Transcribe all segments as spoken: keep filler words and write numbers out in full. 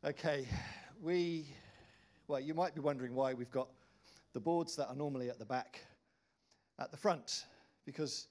Okay, we, well, you might be wondering why we've got the boards that are normally at the back at the front, because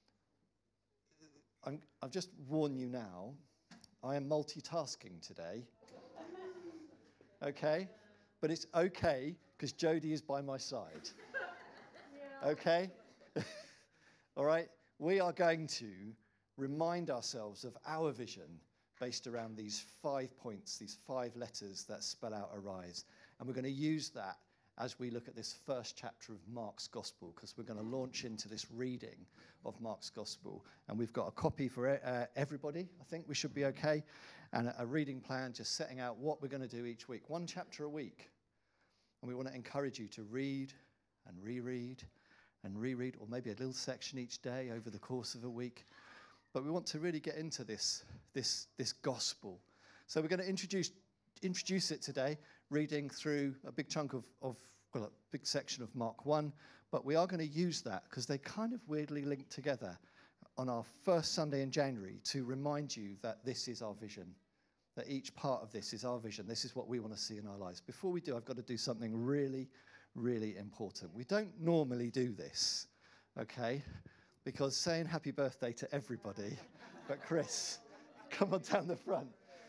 I'm, I've just warned you now, I am multitasking today. Okay, but it's okay, because Jodie is by my side. Yeah. Okay? All right, we are going to remind ourselves of our vision based around these five points, these five letters that spell out Arise. And we're going to use that as we look at this first chapter of Mark's Gospel, because we're going to launch into this reading of Mark's Gospel. And we've got a copy for uh, everybody. I think we should be okay. And a, a reading plan just setting out what we're going to do each week. One chapter a week. And we want to encourage you to read and reread and reread, or maybe a little section each day over the course of a week. But we want to really get into this, this, this gospel. So we're going to introduce introduce it today, reading through a big chunk of, of well, a big section of Mark one. But we are going to use that because they kind of weirdly link together on our first Sunday in January to remind you that this is our vision, that each part of this is our vision. This is what we want to see in our lives. Before we do, I've got to do something really, really important. We don't normally do this, okay? Because saying happy birthday to everybody, but Chris, come on down the front.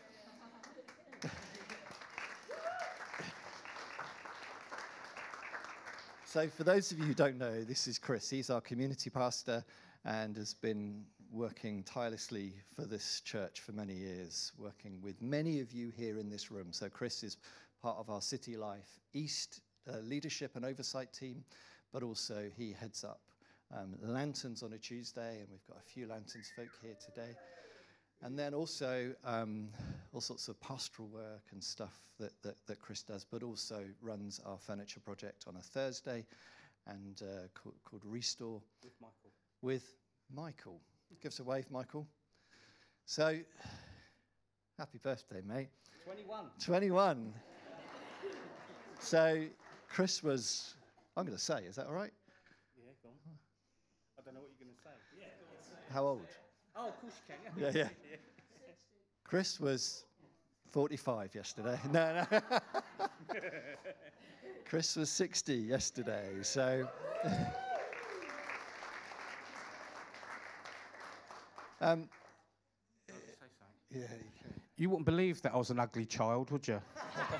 So for those of you who don't know, this is Chris. He's our community pastor and has been working tirelessly for this church for many years, working with many of you here in this room. So Chris is part of our City Life East uh, leadership and oversight team, but also he heads up Um, lanterns on a Tuesday, and we've got a few lanterns folk here today. And then also um, all sorts of pastoral work and stuff that, that, that Chris does, but also runs our furniture project on a Thursday and uh, called, called Restore. With Michael. With Michael. Give us a wave, Michael. So, happy birthday, mate. twenty-one. twenty-one. So, Chris was, I'm going to say, is that all right? Yeah, go on. I don't know what you're going to say. Yeah, go on. How old? Oh, of course you can. Yeah, yeah. Chris was forty-five yesterday. No, no. Chris was sixty yesterday. So, um, yeah. You, you wouldn't believe that I was an ugly child, would you?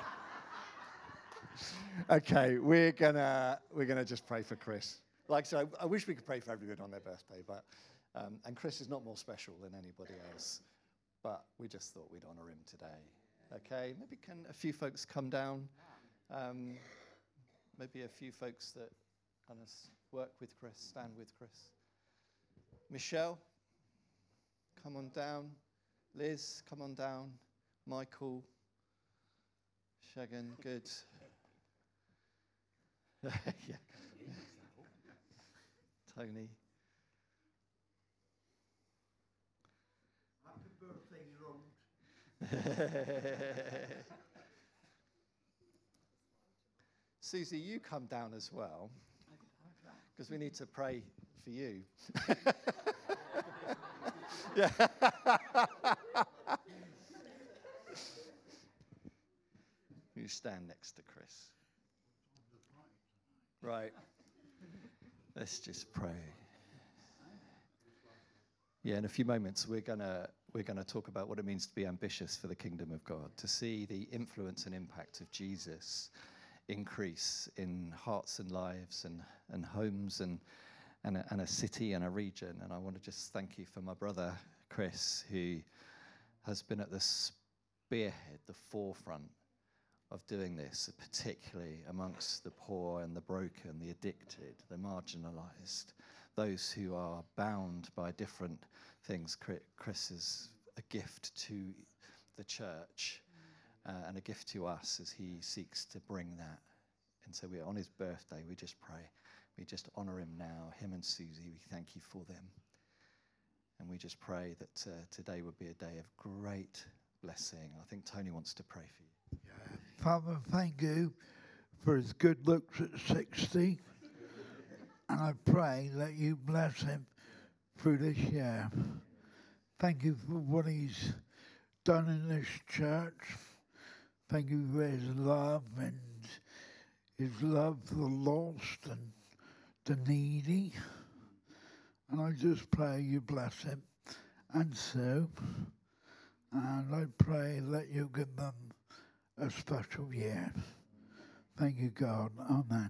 Okay, we're gonna we're gonna just pray for Chris. Like so, I wish we could pray for everyone on their birthday, but um, and Chris is not more special than anybody else. But we just thought we'd honour him today. Okay, maybe can a few folks come down? Um, maybe a few folks that kind of work with Chris, stand with Chris. Michelle, come on down. Liz, come on down. Michael, Shagan, good. Yeah. Tony. Happy birthday, Rose. Susie, you come down as well, because we need to pray for you. Yeah. You stand next to Chris. Right. Let's just pray. Yeah, in a few moments we're gonna we're gonna talk about what it means to be ambitious for the kingdom of God, to see the influence and impact of Jesus increase in hearts and lives and, and homes and and a, and a city and a region. And I want to just thank you for my brother Chris, who has been at the spearhead, the forefront of doing this, particularly amongst the poor and the broken, the addicted, the marginalized, those who are bound by different things. Chris is a gift to the church uh, and a gift to us as he seeks to bring that. And so we, on his birthday, we just pray. We just honor him now, him and Susie. We thank you for them. And we just pray that uh, today would be a day of great blessing. I think Tony wants to pray for you. Yeah. Father, thank you for his good looks at sixty. And I pray that you bless him through this year. Thank you for what he's done in this church. Thank you for his love and his love for the lost and the needy. And I just pray you bless him and Sue. And I pray that you give them a special year. Thank you, God. Amen.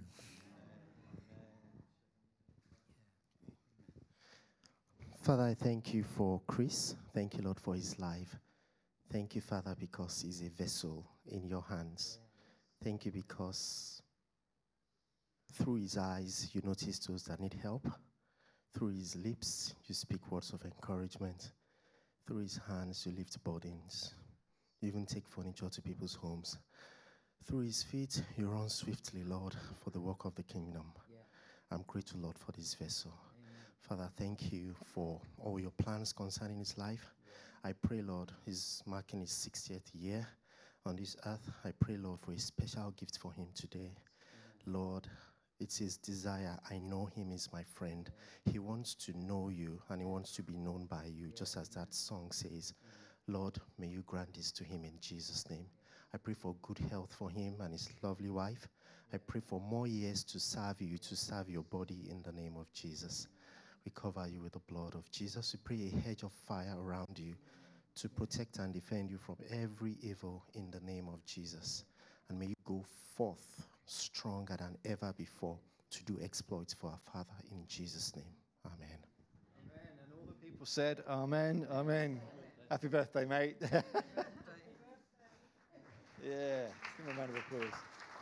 Father, I thank you for Chris. Thank you, Lord, for his life. Thank you, Father, because he's a vessel in your hands. Thank you because through his eyes, you notice those that need help. Through his lips, you speak words of encouragement. Through his hands, you lift burdens. You even take furniture to people's homes. Through his feet, you run swiftly, Lord, for the work of the kingdom. Yeah. I'm grateful, Lord, for this vessel. Amen. Father, thank you for all your plans concerning his life. Yeah. I pray, Lord, he's marking his sixtieth year on this earth. I pray, Lord, for a special gift for him today. Amen. Lord, it's his desire. I know him is my friend. He wants to know you, and he wants to be known by you, just as that song says. Lord, may you grant this to him in Jesus' name. I pray for good health for him and his lovely wife. I pray for more years to serve you, to serve your body in the name of Jesus. We cover you with the blood of Jesus. We pray a hedge of fire around you to protect and defend you from every evil in the name of Jesus. And may you go forth stronger than ever before to do exploits for our Father in Jesus' name. Amen. Amen. And all the people said, Amen, Amen. Happy birthday, mate. Yeah. Give him a round of applause.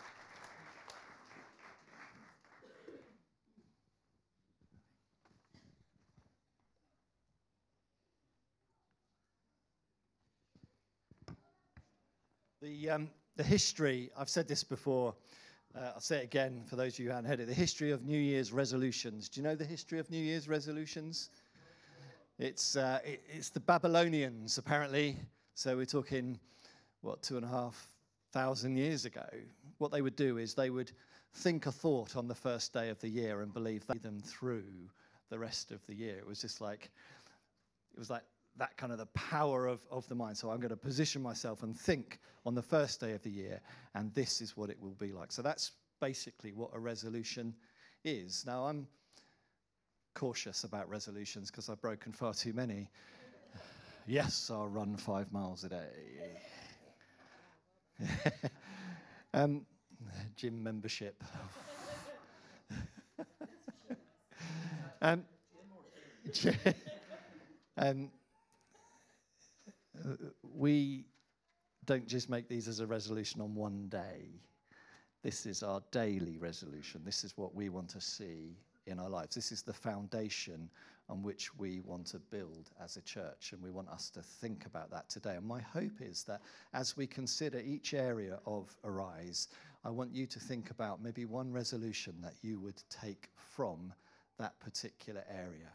The, um, the history, I've said this before, uh, I'll say it again for those of you who haven't heard it, the history of New Year's resolutions. Do you know the history of New Year's resolutions? It's, uh, it, it's the Babylonians, apparently. So we're talking, what, two and a half thousand years ago. What they would do is they would think a thought on the first day of the year and believe they them through the rest of the year. It was just like, it was like that kind of the power of, of the mind. So I'm going to position myself and think on the first day of the year, and this is what it will be like. So that's basically what a resolution is. Now, I'm cautious about resolutions because I've broken far too many. Yes, I'll run five miles a day. um, gym membership. um, um, we don't just make these as a resolution on one day. This is our daily resolution. This is what we want to see in our lives. This is the foundation on which we want to build as a church, and we want us to think about that today. And my hope is that as we consider each area of Arise, I want you to think about maybe one resolution that you would take from that particular area.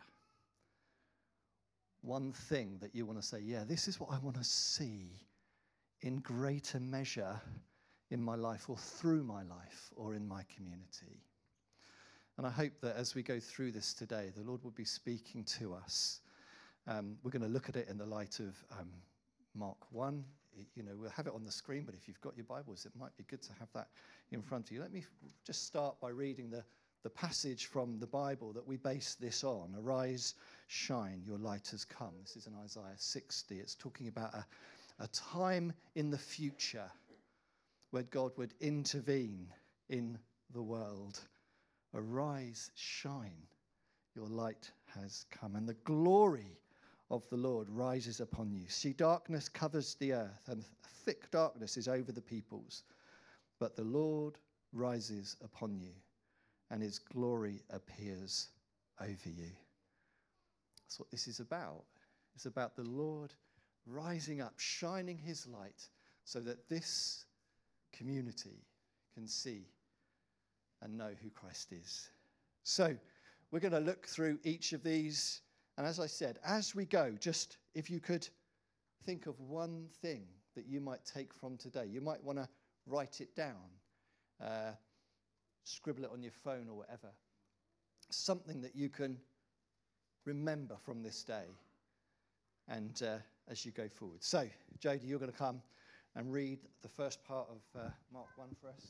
One thing that you want to say, yeah, this is what I want to see in greater measure in my life or through my life or in my community. And I hope that as we go through this today, the Lord will be speaking to us. Um, we're going to look at it in the light of um, Mark one. It, you know, we'll have it on the screen, but if you've got your Bibles, it might be good to have that in front of you. Let me f- just start by reading the, the passage from the Bible that we base this on. Arise, shine, your light has come. This is in Isaiah sixty. It's talking about a, a time in the future where God would intervene in the world. Arise, shine, your light has come, and the glory of the Lord rises upon you. See, darkness covers the earth, and thick darkness is over the peoples. But the Lord rises upon you, and his glory appears over you. That's what this is about. It's about the Lord rising up, shining his light, so that this community can see and know who Christ is. So we're going to look through each of these. And as I said, as we go, just if you could think of one thing that you might take from today. You might want to write it down, uh, scribble it on your phone or whatever. Something that you can remember from this day and uh, as you go forward. So, Jodie, you're going to come and read the first part of uh, Mark one for us.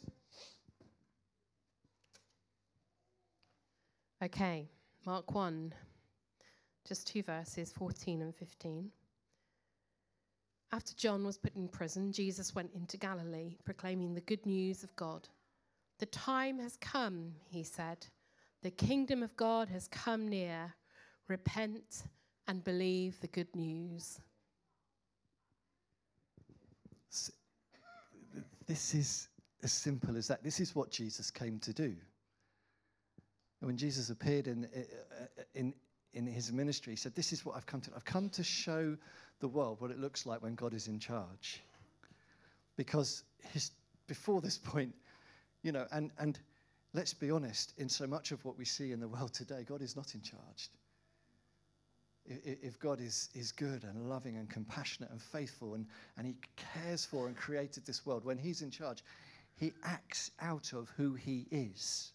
Okay, Mark one, just two verses, fourteen and fifteen. After John was put in prison, Jesus went into Galilee, proclaiming the good news of God. The time has come, he said. The kingdom of God has come near. Repent and believe the good news. This is as simple as that. This is what Jesus came to do. When Jesus appeared in, in, in his ministry, he said, this is what I've come to do. I've come to show the world what it looks like when God is in charge. Because his, before this point, you know, and, and let's be honest, in so much of what we see in the world today, God is not in charge. If, if God is, is good and loving and compassionate and faithful and, and he cares for and created this world, when he's in charge, he acts out of who he is.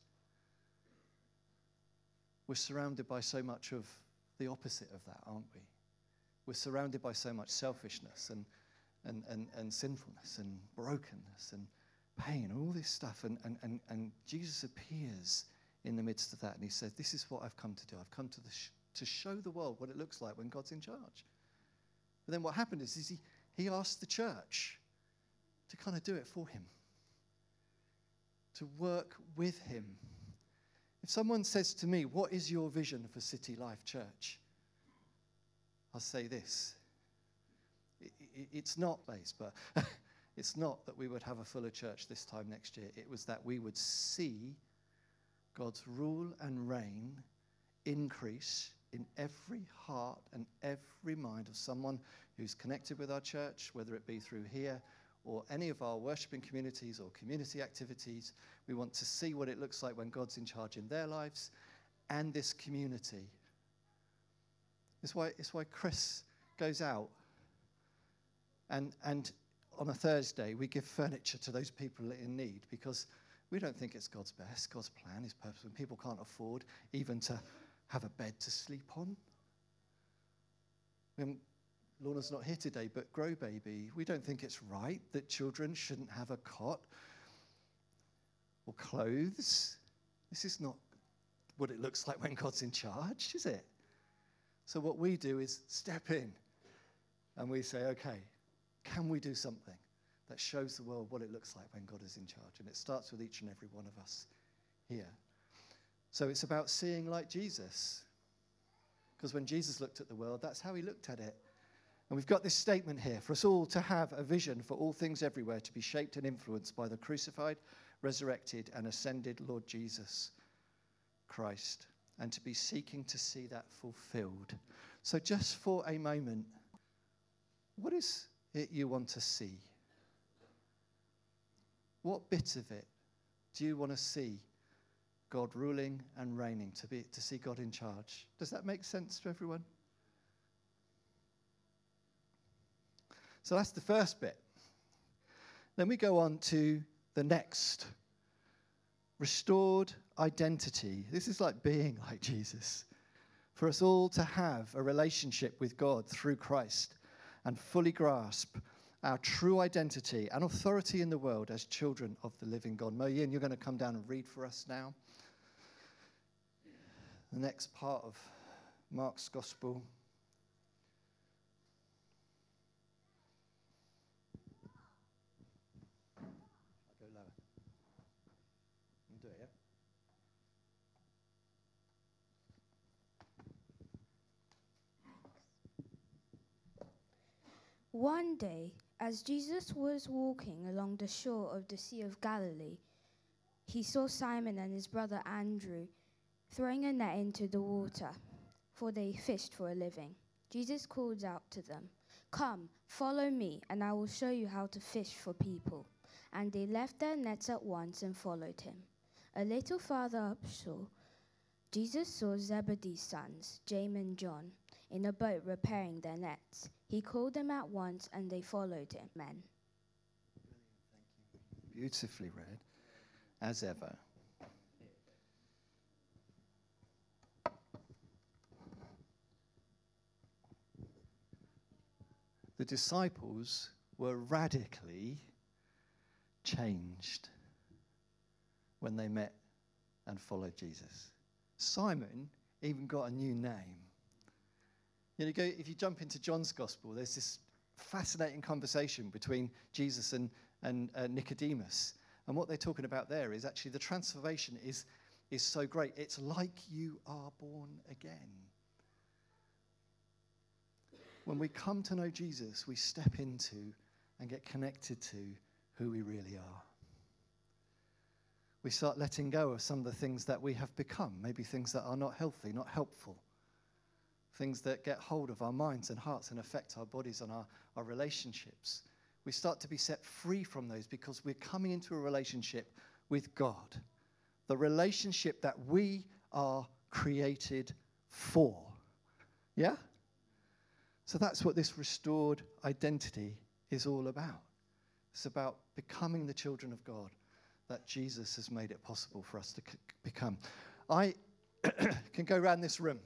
We're surrounded by so much of the opposite of that, aren't we? We're surrounded by so much selfishness and, and, and, and sinfulness and brokenness and pain and all this stuff. And, and, and, and Jesus appears in the midst of that and he says, this is what I've come to do. I've come to, the sh- to show the world what it looks like when God's in charge. But then what happened is, is he, he asked the church to kind of do it for him, to work with him. If someone says to me, what is your vision for City Life Church? I'll say this. It, it, it's not, Blaze, but it's not that we would have a fuller church this time next year. It was that we would see God's rule and reign increase in every heart and every mind of someone who's connected with our church, whether it be through here or any of our worshiping communities or community activities. We want to see what it looks like when God's in charge in their lives and this community. It's why, it's why Chris goes out and, and on a Thursday we give furniture to those people in need, because we don't think it's God's best, God's plan, his purpose, when people can't afford even to have a bed to sleep on. When Lorna's not here today, but Grow Baby, we don't think it's right that children shouldn't have a cot or clothes. This is not what it looks like when God's in charge, is it? So what we do is step in and we say, okay, can we do something that shows the world what it looks like when God is in charge? And it starts with each and every one of us here. So it's about seeing like Jesus. Because when Jesus looked at the world, that's how he looked at it. And we've got this statement here for us all to have a vision for all things everywhere, to be shaped and influenced by the crucified, resurrected, and ascended Lord Jesus Christ, and to be seeking to see that fulfilled. So just for a moment, what is it you want to see? What bit of it do you want to see God ruling and reigning, to be to see God in charge? Does that make sense to everyone? So that's the first bit. Then we go on to the next. Restored identity. This is like being like Jesus. For us all to have a relationship with God through Christ and fully grasp our true identity and authority in the world as children of the living God. Mo Yin, you're going to come down and read for us now the next part of Mark's Gospel. I'll go lower. You do it, yeah? One day, as Jesus was walking along the shore of the Sea of Galilee, he saw Simon and his brother Andrew throwing a net into the water, for they fished for a living. Jesus called out to them, "Come, follow me, and I will show you how to fish for people." And they left their nets at once and followed him. A little farther upshore, Jesus saw Zebedee's sons, James and John, in a boat repairing their nets. He called them at once, and they followed him. Amen. Thank you. Beautifully read, as ever. The disciples were radically changed when they met and followed Jesus. Simon even got a new name. You know, you go, if you jump into John's gospel, there's this fascinating conversation between Jesus and, and uh, Nicodemus. And what they're talking about there is actually the transformation is, is so great. It's like you are born again. When we come to know Jesus, we step into and get connected to who we really are. We start letting go of some of the things that we have become, maybe things that are not healthy, not helpful, things that get hold of our minds and hearts and affect our bodies and our, our relationships. We start to be set free from those because we're coming into a relationship with God, the relationship that we are created for. Yeah? So that's what this restored identity is all about. It's about becoming the children of God that Jesus has made it possible for us to c- become. I can go around this room,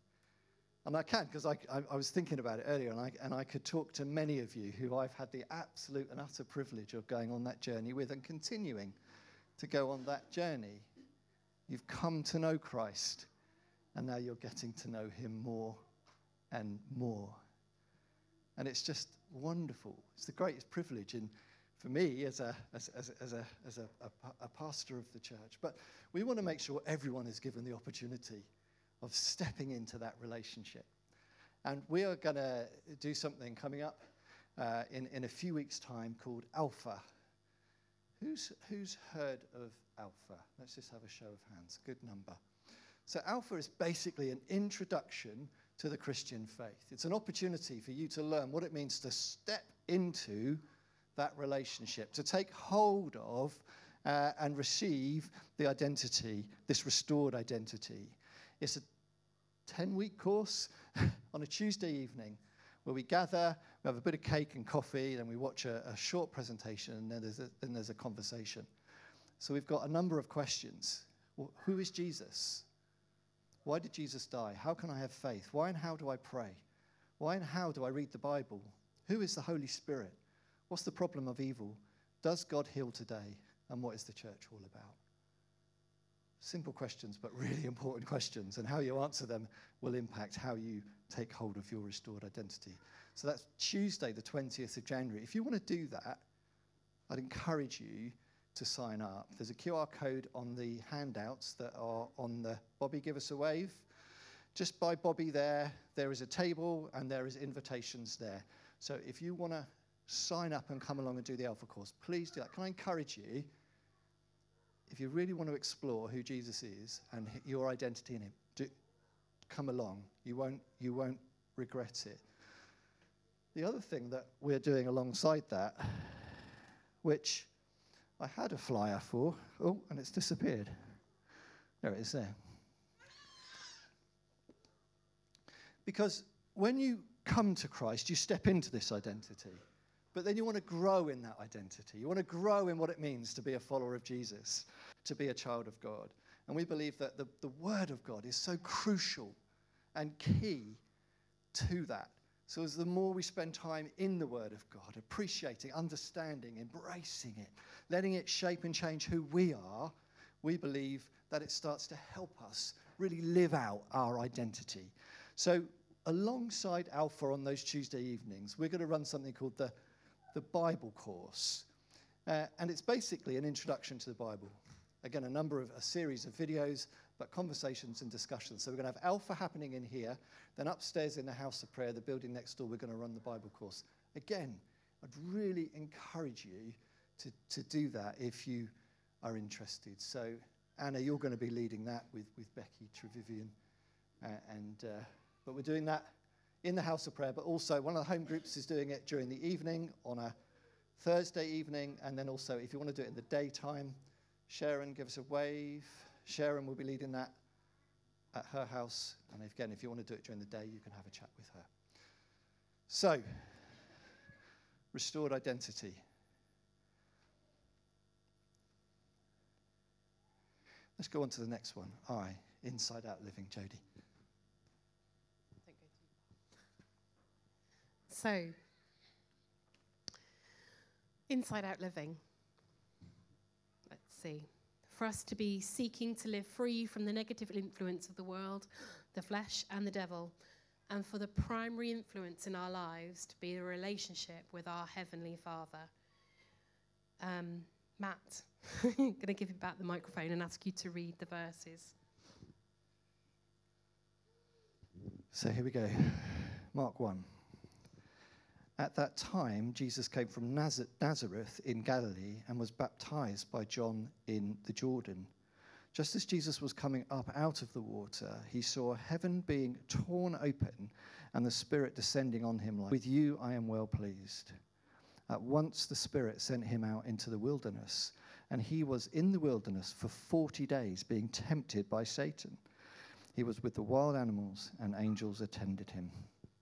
and I can because I, I, I was thinking about it earlier, and I, and I could talk to many of you who I've had the absolute and utter privilege of going on that journey with and continuing to go on that journey. You've come to know Christ, and now you're getting to know him more and more. And it's just wonderful. It's the greatest privilege in for me as a as as as a as a, a, a pastor of the church. But we want to make sure everyone is given the opportunity of stepping into that relationship. And we are going to do something coming up uh, in in a few weeks' time called Alpha. Who's who's heard of Alpha? Let's just have a show of hands. Good number. So Alpha is basically an introduction to the Christian faith. It's an opportunity for you to learn what it means to step into that relationship, to take hold of uh, and receive the identity, this restored identity. It's a ten-week course on a Tuesday evening where we gather, we have a bit of cake and coffee, then we watch a, a short presentation, and then there's a, then there's a conversation. So we've got a number of questions. Well, who is Jesus? Why did Jesus die? How can I have faith? Why and how do I pray? Why and how do I read the Bible? Who is the Holy Spirit? What's the problem of evil? Does God heal today? And what is the church all about? Simple questions, but really important questions. And how you answer them will impact how you take hold of your restored identity. So that's Tuesday, the twentieth of January. If you want to do that, I'd encourage you to sign up. There's a Q R code on the handouts that are on the Bobby, give us a wave. Just by Bobby there, there is a table and there is invitations there. So if you want to sign up and come along and do the Alpha course, please do that. Can I encourage you, if you really want to explore who Jesus is and your identity in him, do come along. You won't, you won't regret it. The other thing that we're doing alongside that, which I had a flyer for, oh, and it's disappeared. There it is there. Because when you come to Christ, you step into this identity. But then you want to grow in that identity. You want to grow in what it means to be a follower of Jesus, to be a child of God. And we believe that the, the Word of God is so crucial and key to that. So as the more we spend time in the Word of God, appreciating, understanding, embracing it, letting it shape and change who we are, we believe that it starts to help us really live out our identity. So alongside Alpha on those Tuesday evenings, we're going to run something called the, the Bible course. Uh, and it's basically an introduction to the Bible. Again, a number of, a series of videos, but conversations and discussions. So we're going to have Alpha happening in here. Then upstairs in the House of Prayer, the building next door, we're going to run the Bible course. Again, I'd really encourage you to, to do that if you are interested. So, Anna, you're going to be leading that with, with Becky Trevivian. Uh, and uh, but we're doing that in the House of Prayer, but also one of the home groups is doing it during the evening on a Thursday evening. And then also, if you want to do it in the daytime, Sharon, give us a wave. Sharon will be leading that at her house. And again, if you want to do it during the day, you can have a chat with her. So, restored identity. Let's go on to the next one. I, inside out living, Jody. So, Inside out living. Let's see. For us to be seeking to live free from the negative influence of the world, the flesh, and the devil, and for the primary influence in our lives to be a relationship with our Heavenly Father. Um, Matt, I'm going to give you back the microphone and ask you to read the verses. So here we go. Mark one. At that time, Jesus came from Naz- Nazareth in Galilee and was baptized by John in the Jordan. Just as Jesus was coming up out of the water, he saw heaven being torn open and the Spirit descending on him like, "With you I am well pleased." At once the Spirit sent him out into the wilderness, and he was in the wilderness for forty days, being tempted by Satan. He was with the wild animals, and angels attended him.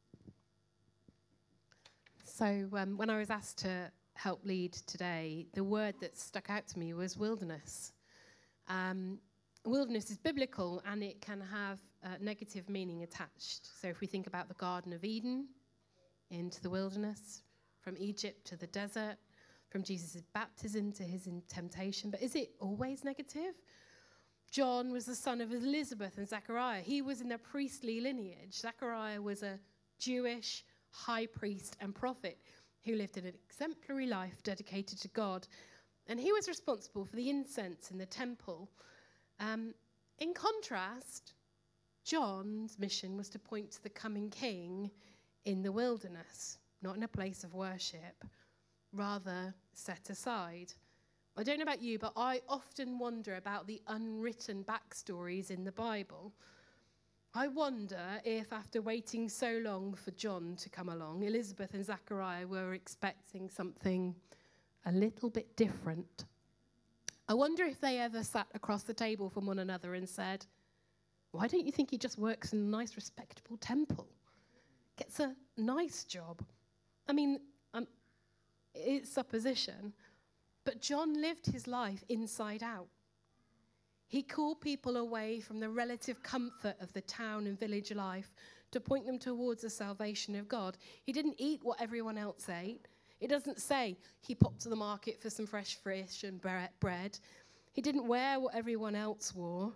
So um, when I was asked to help lead today, the word that stuck out to me was wilderness. Um, wilderness is biblical, and it can have a negative meaning attached. So if we think about the Garden of Eden, into the wilderness, from Egypt to the desert, from Jesus' baptism to his in temptation. But is it always negative? John was the son of Elizabeth and Zechariah. He was in their priestly lineage. Zechariah was a Jewish high priest and prophet who lived an exemplary life dedicated to God. And he was responsible for the incense in the temple. Um, in contrast, John's mission was to point to the coming king in the wilderness, not in a place of worship, rather set aside. I don't know about you, but I often wonder about the unwritten backstories in the Bible. I wonder if after waiting so long for John to come along, Elizabeth and Zechariah were expecting something a little bit different. I wonder if they ever sat across the table from one another and said, "Why don't you think he just works in a nice, respectable temple? Gets a nice job." I mean, um, it's supposition, but John lived his life inside out. He called people away from the relative comfort of the town and village life to point them towards the salvation of God. He didn't eat what everyone else ate. It doesn't say he popped to the market for some fresh fish and bread. He didn't wear what everyone else wore.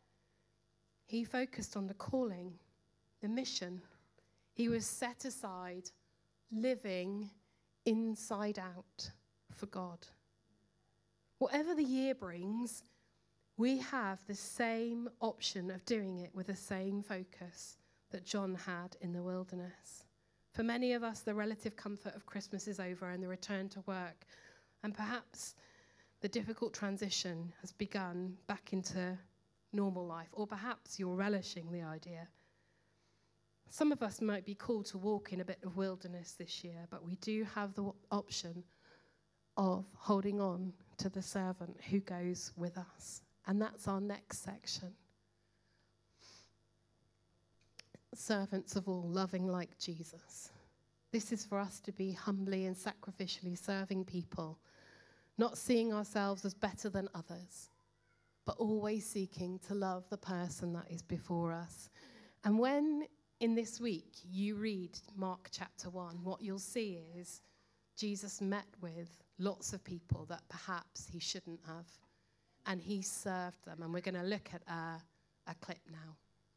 He focused on the calling, the mission. He was set aside, living inside out for God. Whatever the year brings, we have the same option of doing it with the same focus that John had in the wilderness. For many of us, the relative comfort of Christmas is over and the return to work, and perhaps the difficult transition has begun back into normal life, or perhaps you're relishing the idea. Some of us might be called to walk in a bit of wilderness this year, but we do have the option of holding on to the servant who goes with us. And that's our next section. Servants of all, loving like Jesus. This is for us to be humbly and sacrificially serving people, not seeing ourselves as better than others, but always seeking to love the person that is before us. And when in this week you read Mark chapter one, what you'll see is Jesus met with lots of people that perhaps he shouldn't have, and he served them. And we're going to look at a, a clip now.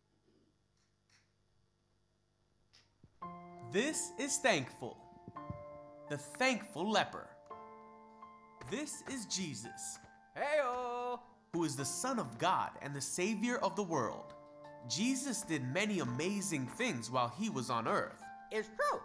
This is Thankful, the thankful leper. This is Jesus, hey-o, who is the Son of God and the Savior of the world. Jesus did many amazing things while he was on earth. It's true.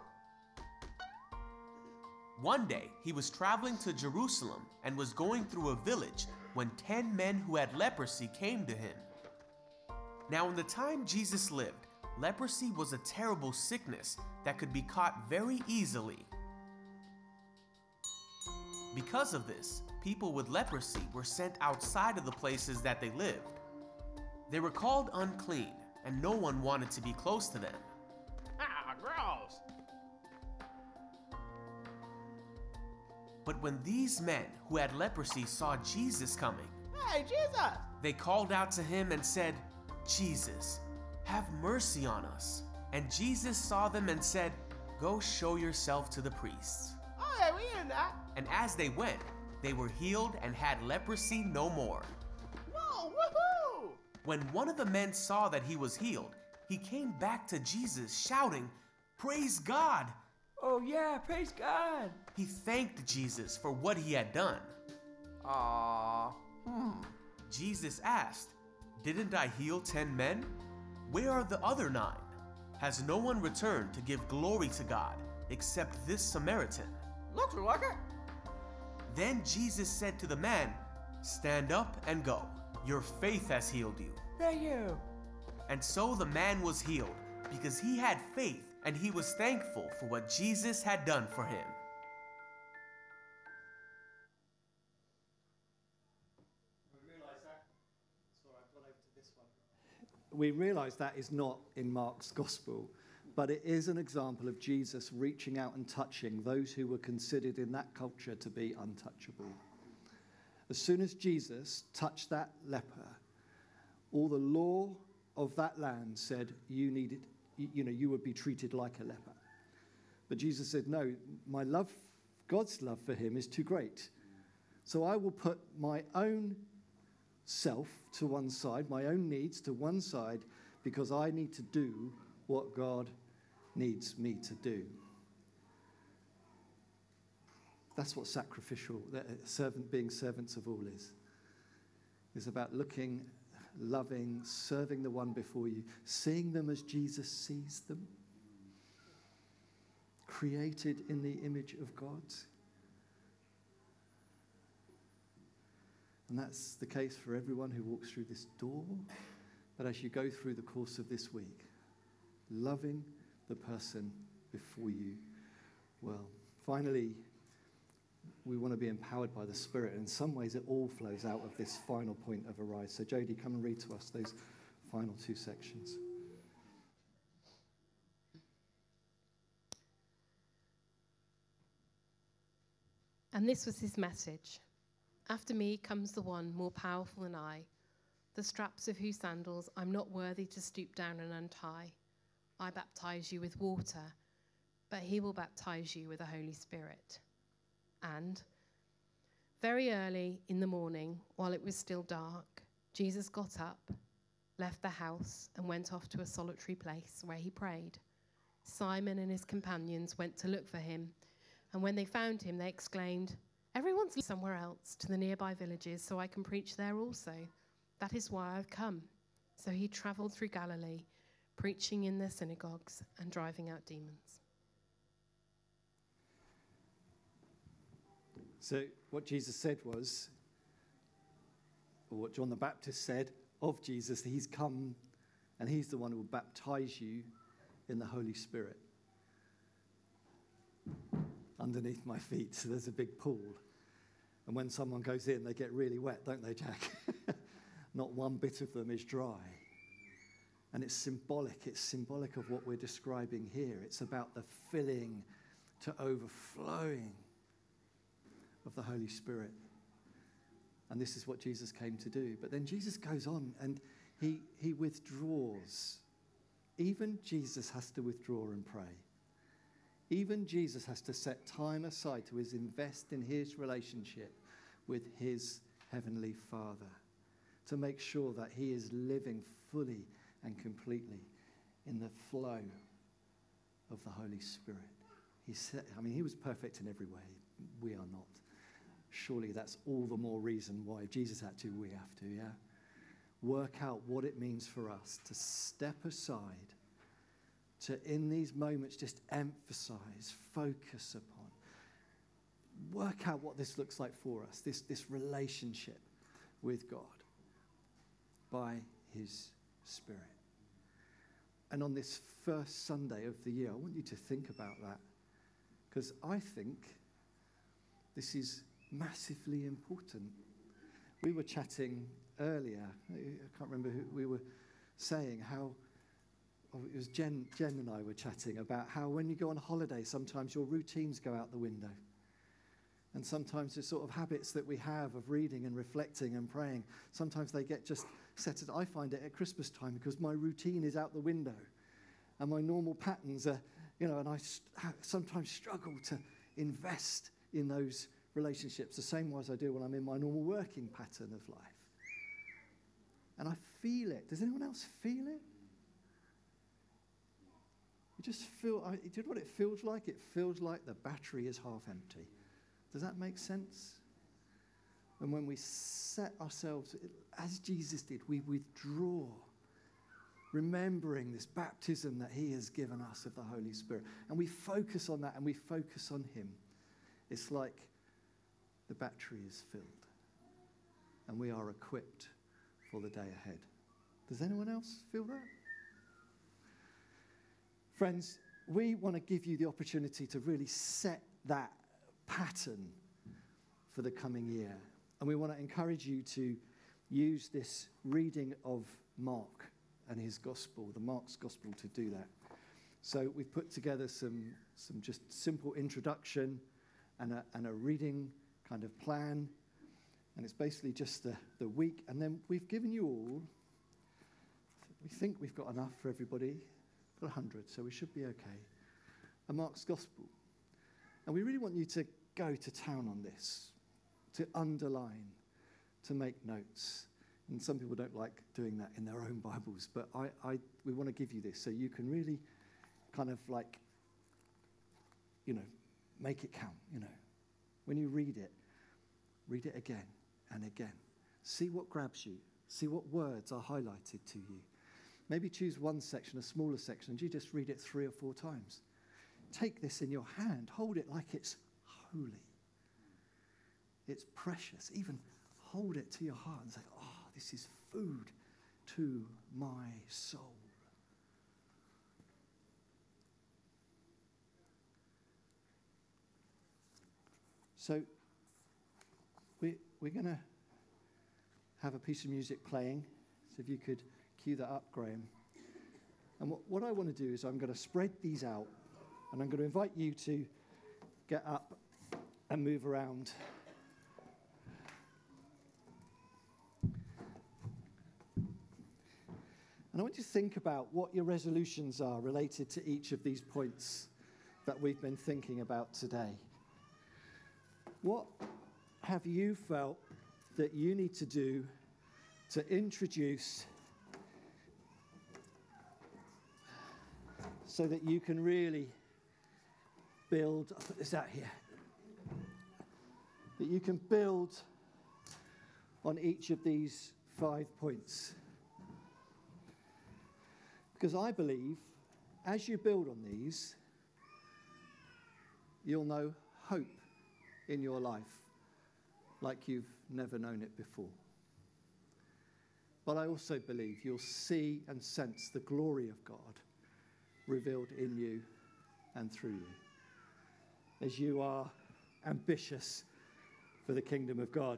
One day, he was traveling to Jerusalem and was going through a village when ten men who had leprosy came to him. Now, in the time Jesus lived, leprosy was a terrible sickness that could be caught very easily. Because of this, people with leprosy were sent outside of the places that they lived. They were called unclean, and no one wanted to be close to them. Ah, gross. But when these men who had leprosy saw Jesus coming, Hey, Jesus! they called out to him and said, "Jesus, have mercy on us." And Jesus saw them and said, "Go show yourself to the priests." Oh, yeah, we in that. And as they went, they were healed and had leprosy no more. Whoa, woohoo! When one of the men saw that he was healed, he came back to Jesus shouting, "Praise God!" Oh, yeah, praise God. He thanked Jesus for what he had done. Aww. Hmm. Jesus asked, "Didn't I heal ten men? Where are the other nine? Has no one returned to give glory to God except this Samaritan?" Looks like it. Then Jesus said to the man, "Stand up and go. Your faith has healed you." Thank you. And so the man was healed because he had faith and he was thankful for what Jesus had done for him. We realize that is not in Mark's gospel, but it is an example of Jesus reaching out and touching those who were considered in that culture to be untouchable. As soon as Jesus touched that leper, all the law of that land said you needed, you, you know, you would be treated like a leper. But Jesus said, no, my love, God's love for him is too great. So I will put my own self to one side, my own needs to one side, because I need to do what God needs me to do. That's what sacrificial, servant being servants of all is. It's about looking, loving, serving the one before you, seeing them as Jesus sees them, created in the image of God. And that's the case for everyone who walks through this door. But as you go through the course of this week, loving the person before you well. Finally, we want to be empowered by the Spirit. In some ways, it all flows out of this final point of Arise. So, Jodie, come and read to us those final two sections. And this was his message. After me comes the one more powerful than I, the straps of whose sandals I'm not worthy to stoop down and untie. I baptize you with water, but he will baptize you with the Holy Spirit. And very early in the morning, while it was still dark, Jesus got up, left the house, and went off to a solitary place where he prayed. Simon and his companions went to look for him, and when they found him, they exclaimed, "Everyone's somewhere else to the nearby villages, so I can preach there also. That is why I've come." So he traveled through Galilee, preaching in their synagogues and driving out demons. So what Jesus said was, or what John the Baptist said of Jesus, he's come and he's the one who will baptize you in the Holy Spirit. Underneath my feet, so there's a big pool. And when someone goes in, they get really wet, don't they, Jack? Not one bit of them is dry. And it's symbolic. It's symbolic of what we're describing here. It's about the filling to overflowing of the Holy Spirit. And this is what Jesus came to do. But then Jesus goes on and he, he withdraws. Even Jesus has to withdraw and pray. Even Jesus has to set time aside to his invest in his relationship with his heavenly Father, to make sure that he is living fully and completely in the flow of the Holy Spirit. He said, I mean, he was perfect in every way. We are not. Surely that's all the more reason why if Jesus had to, we have to, yeah? Work out what it means for us to step aside, to in these moments just emphasize, focus upon, work out what this looks like for us, this, this relationship with God by his Spirit. And on this first Sunday of the year, I want you to think about that, because I think this is massively important. We were chatting earlier, I can't remember who we were saying, how Oh, it was Jen, Jen and I were chatting about how when you go on holiday, sometimes your routines go out the window. And sometimes the sort of habits that we have of reading and reflecting and praying, sometimes they get just set. I find it at Christmas time because my routine is out the window. And my normal patterns are, you know, and I st- sometimes struggle to invest in those relationships the same way as I do when I'm in my normal working pattern of life. And I feel it. Does anyone else feel it? You just feel, I, do you know what it feels like? It feels like the battery is half empty. Does that make sense? And when we set ourselves, as Jesus did, we withdraw, remembering this baptism that he has given us of the Holy Spirit. And we focus on that and we focus on him. It's like the battery is filled and we are equipped for the day ahead. Does anyone else feel that? Friends, we want to give you the opportunity to really set that pattern for the coming year. And we want to encourage you to use this reading of Mark and his gospel, the Mark's gospel, to do that. So we've put together some, some just simple introduction and a, and a reading kind of plan. And it's basically just the, the week. And then we've given you all, we think we've got enough for everybody, got one hundred, so we should be okay. A Mark's gospel. And we really want you to go to town on this, to underline, to make notes. And some people don't like doing that in their own Bibles, but I, I, we want to give you this so you can really kind of like, you know, make it count, you know. When you read it, read it again and again. See what grabs you. See what words are highlighted to you. Maybe choose one section, a smaller section, and you just read it three or four times. Take this in your hand. Hold it like it's holy. It's precious. Even hold it to your heart and say, oh, this is food to my soul. So we, we're going to have a piece of music playing. So if you could cue that up, Graham. And what, what I want to do is I'm going to spread these out, and I'm going to invite you to get up and move around. And I want you to think about what your resolutions are related to each of these points that we've been thinking about today. What have you felt that you need to do to introduce so that you can really build, I'll put this out here, that you can build on each of these five points? Because I believe as you build on these, you'll know hope in your life like you've never known it before. But I also believe you'll see and sense the glory of God revealed in you and through you as you are ambitious for the kingdom of God.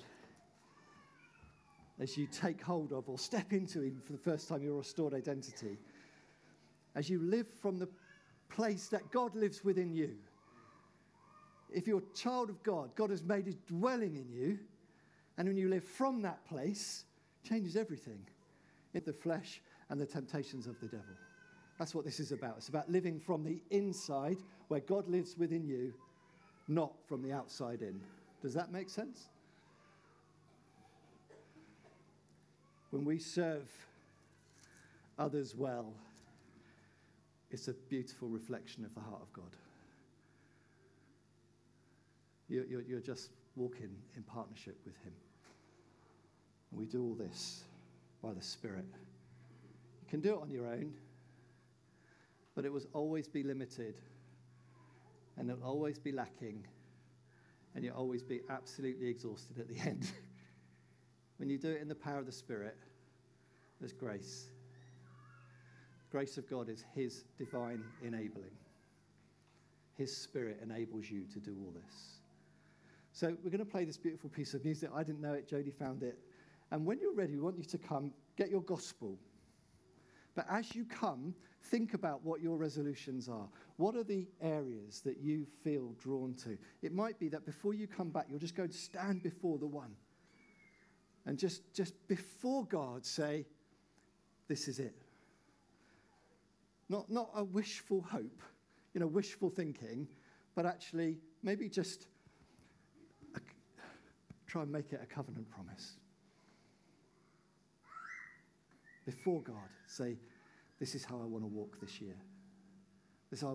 As you take hold of or step into, even for the first time, your restored identity. As you live from the place that God lives within you. If you're a child of God, God has made his dwelling in you. And when you live from that place, it changes everything. In the flesh and the temptations of the devil. That's what this is about. It's about living from the inside, where God lives within you, not from the outside in. Does that make sense? When we serve others well, it's a beautiful reflection of the heart of God. You're, you're, you're just walking in partnership with him. And we do all this by the Spirit. You can do it on your own, but it will always be limited, and it will always be lacking, and you'll always be absolutely exhausted at the end. When you do it in the power of the Spirit, there's grace. Grace of God is his divine enabling. His Spirit enables you to do all this. So we're going to play this beautiful piece of music. I didn't know it. Jodie found it. And when you're ready, we want you to come, get your gospel. But as you come, think about what your resolutions are. What are the areas that you feel drawn to? It might be that before you come back, you'll just go and stand before the one. And just, just before God say, this is it. Not, not a wishful hope, you know, wishful thinking, but actually maybe just a, try and make it a covenant promise. Before God, say, this is how I want to walk this year.